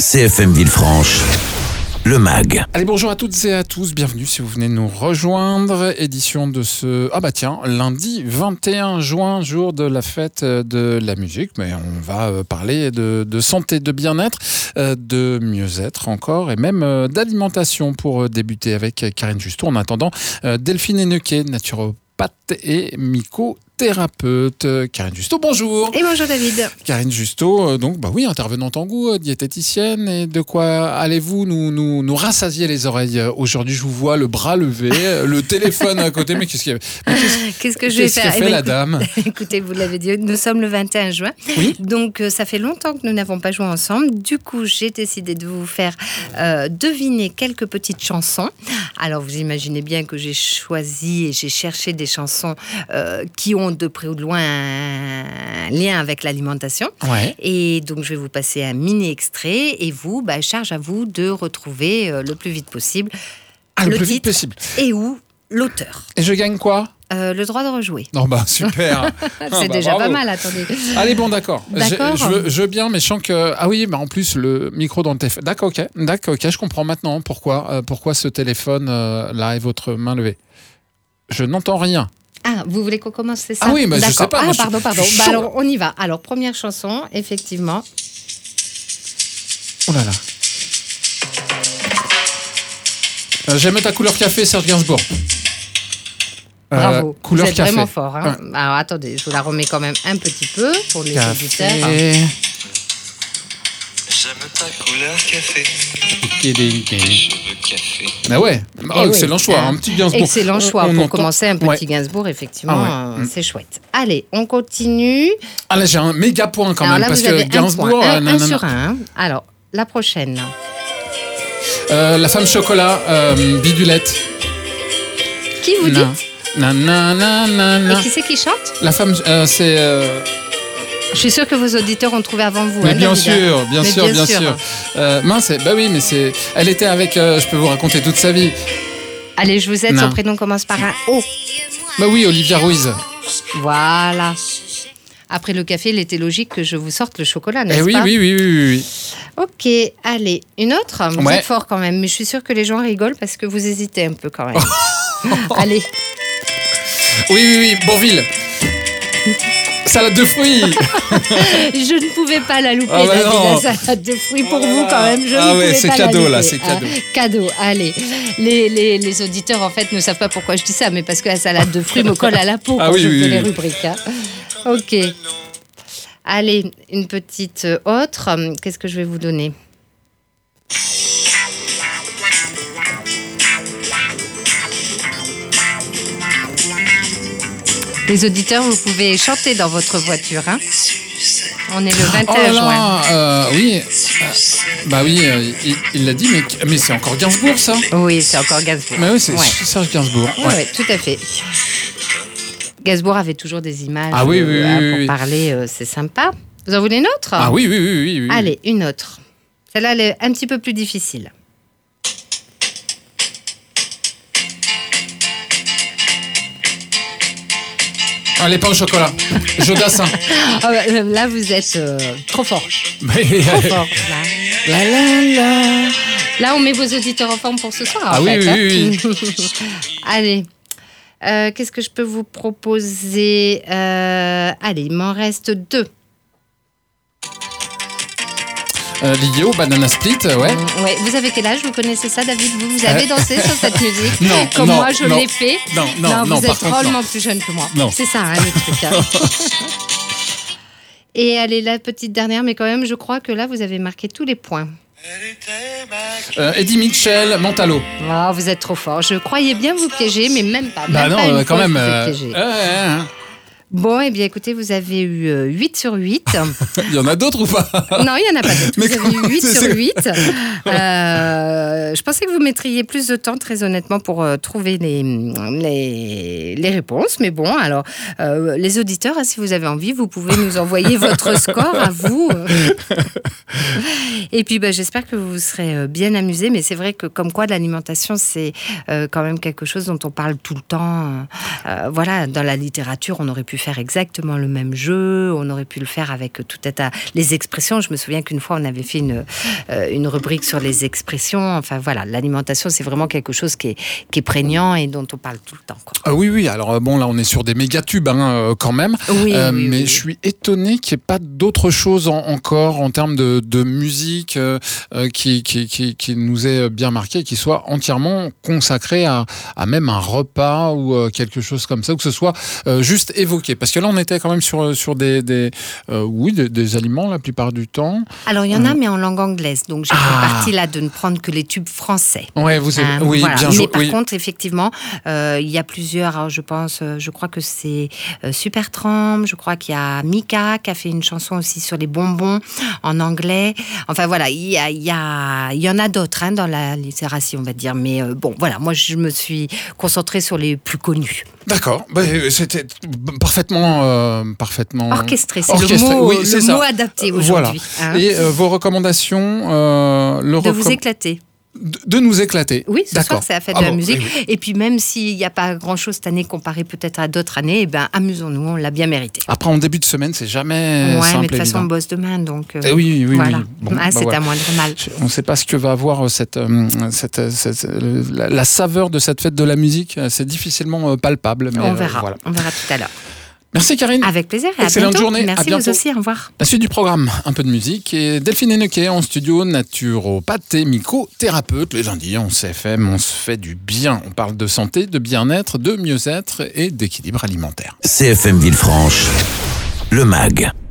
CFM Villefranche, le MAG. Allez, bonjour à toutes et à tous, bienvenue si vous venez nous rejoindre. Édition de ce, lundi 21 juin, jour de la fête de la musique. Mais on va parler de santé, de bien-être, de mieux-être encore, et même d'alimentation pour débuter avec Karine Justo. En attendant, Delphine Hennequet, naturopathe et mycothérapeute. Karine Justo, bonjour. Et bonjour David. Karine Justo, intervenante en goût, diététicienne. Et de quoi allez-vous nous rassasier les oreilles aujourd'hui? Je vous vois le bras levé, le téléphone à côté. Mais qu'est-ce que je vais faire? Qu'est-ce qu'a fait la dame? Écoutez, vous l'avez dit, nous sommes le 21 juin. Oui. Donc ça fait longtemps que nous n'avons pas joué ensemble. Du coup, j'ai décidé de vous faire deviner quelques petites chansons. Alors vous imaginez bien que j'ai choisi et j'ai cherché des chansons qui ont de près ou de loin un lien avec l'alimentation. Ouais. Et donc je vais vous passer un mini extrait et vous, charge à vous de retrouver le plus vite possible le plus titre vite possible. Et ou l'auteur. Et je gagne quoi? Le droit de rejouer. Non, super. C'est déjà bravo. pas mal, attendez. Allez, bon, d'accord. D'accord. Je veux bien, mais je sens que... Ah oui, mais en plus, le micro dans le téléphone... D'accord, ok, je comprends maintenant pourquoi ce téléphone là est votre main levée. Je n'entends rien. Ah, vous voulez qu'on commence, c'est ça? Ah oui, mais je sais pas. Ah, pardon. Alors, on y va. Alors, première chanson, effectivement. Oh là là. J'aime ta couleur café, Serge Gainsbourg. Bravo, couleur vous êtes café. vraiment fort. Hein. Alors, attendez, je vous la remets quand même un petit peu pour les auditeurs. J'aime ta couleur café. Je veux café. Ah ouais, excellent choix, un petit Gainsbourg. Excellent choix pour commencer, un petit Gainsbourg, effectivement, c'est chouette. Allez, on continue. Ah là, j'ai un méga point quand même, là, parce vous que avez Gainsbourg... un sur un. Alors, la prochaine. La femme chocolat, Bidulette. Qui vous dites? Et qui c'est qui chante? La femme, c'est... Je suis sûre que vos auditeurs ont trouvé avant vous. Mais bien David. sûr. Mince, oui, mais c'est... Elle était avec... je peux vous raconter toute sa vie. Allez, je vous aide, son prénom commence par un O. Bah oui, Olivia Ruiz. Voilà. Après le café, il était logique que je vous sorte le chocolat, n'est-ce pas? Oui. Ok, allez, une autre? Vous êtes fort quand même, mais je suis sûre que les gens rigolent parce que vous hésitez un peu quand même. Allez. Oui, Bourvil. Salade de fruits. Je ne pouvais pas la louper, David, la salade de fruits pour vous quand même. C'est cadeau là, c'est cadeau. Cadeau, allez. Les auditeurs en fait ne savent pas pourquoi je dis ça, mais parce que la salade de fruits me colle à la peau quand je fais les rubriques. Hein. Ok. Allez, une petite autre. Qu'est-ce que je vais vous donner? Les auditeurs, vous pouvez chanter dans votre voiture. Hein. On est le 21 juin. Oui. Il l'a dit, mais c'est encore Gainsbourg, ça? Oui, c'est encore Gainsbourg. Mais oui, c'est Serge Gainsbourg. Oui, tout à fait. Gainsbourg avait toujours des images pour parler, c'est sympa. Vous en voulez une autre? Ah oui. Allez, une autre. Celle-là, elle est un petit peu plus difficile. Les pains au chocolat. Jodassin. Là, vous êtes trop fort. Trop fort. Là, on met vos auditeurs en forme pour ce soir. Oui. Allez. Qu'est-ce que je peux vous proposer? Allez, il m'en reste deux. Lio, Banana Split, ouais. Vous avez quel âge? Vous connaissez ça, David? Vous avez dansé sur cette musique? Non. Comme moi, je l'ai fait. Non, vous êtes drôlement plus jeune que moi. Non. C'est ça, le truc. Hein. Et allez, la petite dernière, mais quand même, je crois que là, vous avez marqué tous les points. Eddie Mitchell, Mentalo. Oh, vous êtes trop fort. Je croyais bien vous piéger, mais même pas. Quand même. Bon, eh bien, écoutez, vous avez eu 8 sur 8. Il y en a d'autres ou pas? Non, il n'y en a pas d'autres. Vous avez eu 8 sur 8. Je pensais que vous mettriez plus de temps, très honnêtement, pour trouver les réponses. Mais bon, alors, les auditeurs, si vous avez envie, vous pouvez nous envoyer votre score à vous. Et puis, j'espère que vous serez bien amusés. Mais c'est vrai que, comme quoi, l'alimentation, c'est quand même quelque chose dont on parle tout le temps. Voilà, dans la littérature, on aurait pu pu faire exactement le même jeu, on aurait pu le faire avec tout un tas les expressions. Je me souviens qu'une fois on avait fait une rubrique sur les expressions. Enfin voilà, l'alimentation c'est vraiment quelque chose qui est prégnant et dont on parle tout le temps, quoi. Oui, alors bon là on est sur des méga-tubes quand même, mais je suis étonné qu'il n'y ait pas d'autre chose encore en termes de musique qui nous est bien marqué, qui soit entièrement consacré à même un repas ou quelque chose comme ça, ou que ce soit juste évoqué. Parce que là on était quand même sur des aliments la plupart du temps. Alors il y en a mais en langue anglaise, donc j'ai fait partie là de ne prendre que les tubes français. Ouais, oui, voilà. Bien joué. Mais par contre effectivement il y a plusieurs, alors, je crois que c'est Supertramp, je crois qu'il y a Mika qui a fait une chanson aussi sur les bonbons en anglais. Enfin voilà, il y en a d'autres dans la littératie, on va dire. Mais bon, voilà, moi je me suis concentrée sur les plus connus. D'accord, c'était parfaitement orchestré. C'est le mot adapté aujourd'hui. Voilà. Et vos recommandations, vous éclater. De nous éclater. Oui, ce soir, c'est la fête de la musique. Oui. Et puis, même s'il n'y a pas grand-chose cette année comparé peut-être à d'autres années, amusons-nous, on l'a bien mérité. Après, en début de semaine, c'est jamais simple. Mais de toute façon, on bosse demain, donc... oui. Voilà. Bon, c'est un moindre mal. On ne sait pas ce que va avoir la saveur de cette fête de la musique. C'est difficilement palpable. Mais on verra tout à l'heure. Merci Karine. Avec plaisir. Excellente journée. Merci vous aussi. Au revoir. La suite du programme, un peu de musique. Et Delphine Hennequet en studio, naturopathe et mycothérapeute. Les lundis, on CFM, on se fait du bien. On parle de santé, de bien-être, de mieux-être et d'équilibre alimentaire. CFM Villefranche, le MAG.